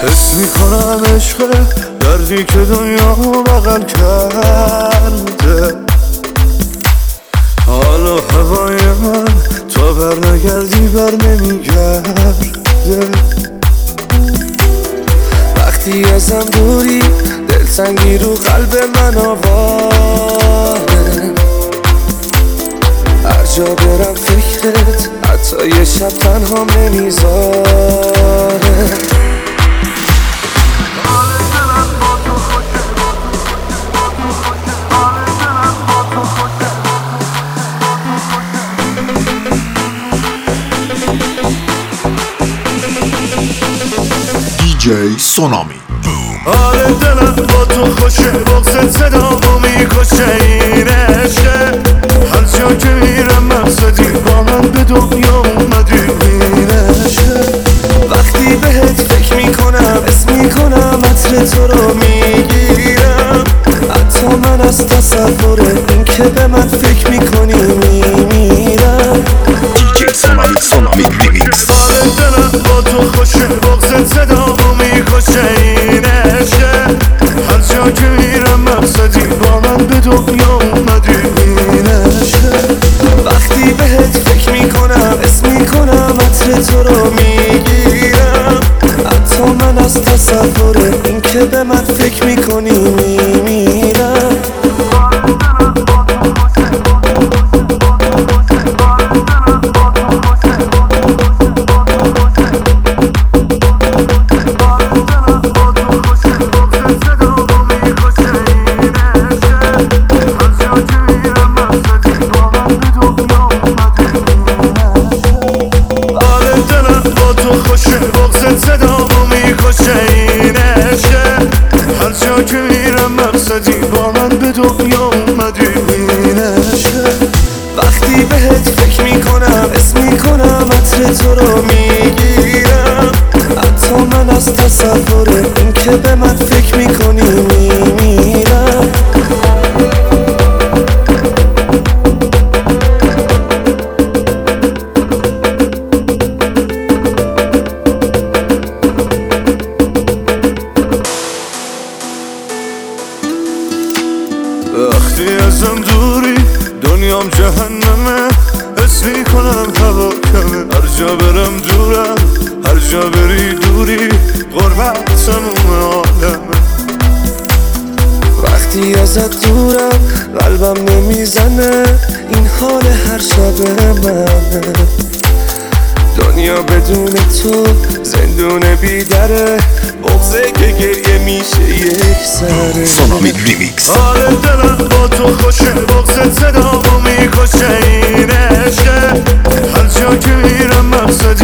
حس میکنم عشق دردی که دنیا بغل کرده. حالا هوای من تا بر نگردی بر نمیگرده. وقتی ازم دوری دلتنگی رو قلب من آواره. هر جا برم فکرت حتی یه شب تنها نمیذاره. DJ سونامی. حال دلم با تو خوشه، بغضت صدامو میکشه. این عشقه هر جا که میرم مقصدی، با من به دنیا اومدی. این عشقه وقتی بهت فکر میکنم اسم میکنم عطر تو رو میگیرم. حتی من از تصور این که به من فکر میکنی میمیرم. DJ سونامی ریمیکس. حال دلم با تو خوشه، بغضت صدامو میکشه. این عشقه هر جا که میرم مقصدی، با من به دنیا اومدی. این عشقه وقتی بهت فکر میکنم اسم میکنم عطر تو رو میگیرم. حتی من از تصور این که به من فکر میکنی میمیرم. صدامو میکشه. این عشقه هر جا که میرم مقصدی، با من به دنیا اومدی. این عشقه وقتی بهت فکر میکنم اسم میکنم عطر تو رو میگیرم. حتی من از تصور این که به من فکر میکنی میمیرم. وقتی ازم دوری دنیام جهنمه. حس میکنم هوا کمه، هر جا برم دورم، هر جا بری دوری. غربت تموم عالمه. وقتی ازت دورم قلبم نمیزنه. این حال هر شب منه. دنیا بدون تو زندون بیدره. بغضه که گریه میشه یک سره. سونامی ریمیکس. حال دلم با تو خوشه، بغضت صدامو میکشه. این عشقه هر جا که میرم مقصدی،